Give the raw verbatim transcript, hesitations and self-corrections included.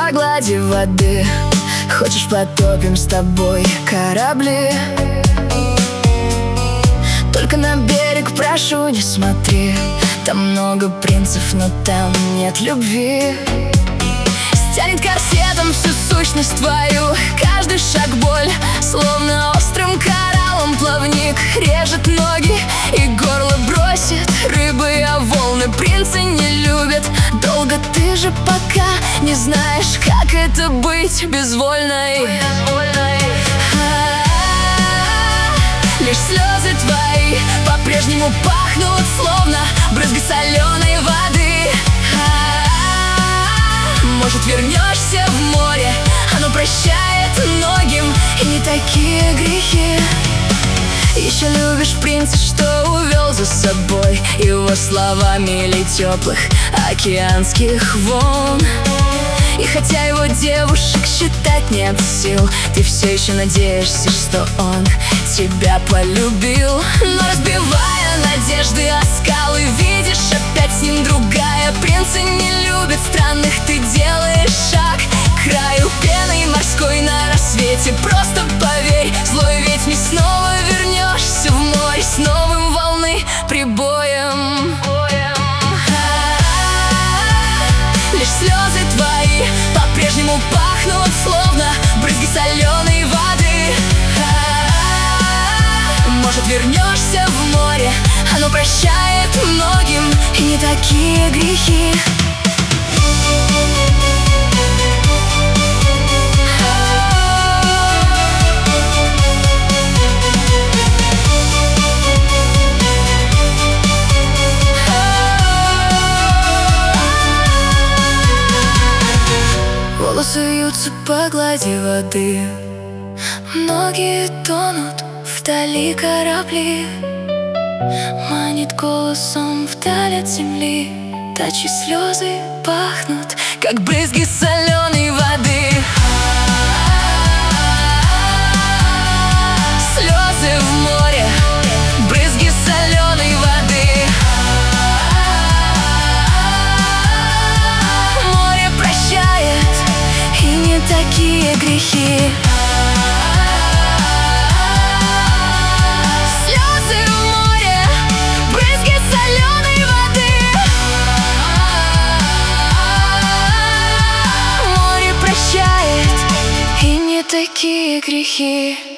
по глади воды. Хочешь, потопим с тобой корабли? Только на берег прошу, не смотри. Там много принцев, но там нет любви. Стянет корсетом всю сущность твою. Каждый шаг боль, словно острым кораллом плавник. Режет ноги и горло бросит рыбы, а волны принцы не любят. Долго ты же пока не знаешь, как это быть безвольной. Лишь слезы твои по-прежнему пахнут, словно брызги соленой воды. Может, вернешься в море, оно прощает многим, и не такие грехи. Еще любишь принца, что увел за собой его словами или теплых океанских волн. И хотя его девушек считать нет сил, ты все еще надеешься, что он тебя полюбил. Но разбивая надежды о скалы, видишь опять с ним другая. Принцы не любят странных, ты делаешь шаг к краю пены морской на рассвете. Просто поверь, злой ведь не снова вернешься в море с новым волны прибоем. Лишь слезы твои по-прежнему пахнут, словно брызги соленой воды. Может, вернешься в море, оно прощает многим, и не такие грехи. Волосы вьются по глади воды. Многие тонут, вдали корабли. Манит голосом вдаль от земли. Тачи слезы пахнут, как брызги соленой воды. Слезы в море, брызги соленой воды. Море прощает, и не такие грехи. Такие грехи.